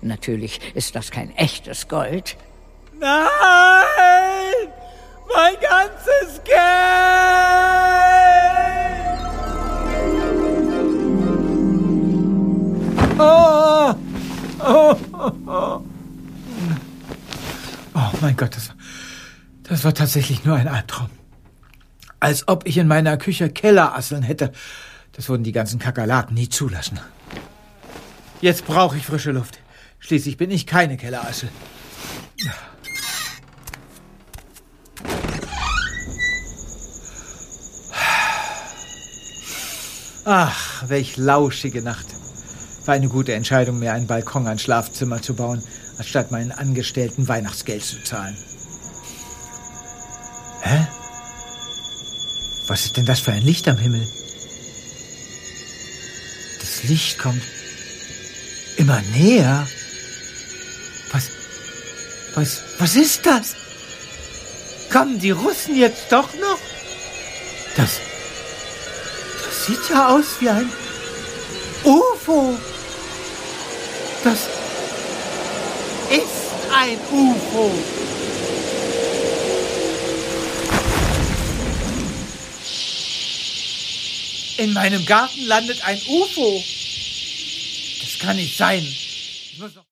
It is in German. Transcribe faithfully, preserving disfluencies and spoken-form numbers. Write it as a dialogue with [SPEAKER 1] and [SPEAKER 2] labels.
[SPEAKER 1] Natürlich ist das kein echtes Gold.
[SPEAKER 2] Nein! Mein ganzes Geld! Oh! Oh, oh, oh. Oh mein Gott, das, das war tatsächlich nur ein Albtraum. Als ob ich in meiner Küche Kellerasseln hätte. Das würden die ganzen Kakerlaken nie zulassen. Jetzt brauche ich frische Luft. Schließlich bin ich keine Kellerassel. Ach, welch lauschige Nacht. War eine gute Entscheidung, mir einen Balkon ans Schlafzimmer zu bauen, anstatt meinen Angestellten Weihnachtsgeld zu zahlen. Hä? Was ist denn das für ein Licht am Himmel? Das Licht kommt immer näher. Was, was, was ist das? Kommen die Russen jetzt doch noch? Das, das sieht ja aus wie ein U F O. Das ist ein U F O. In meinem Garten landet ein U F O. Das kann nicht sein. Ich muss noch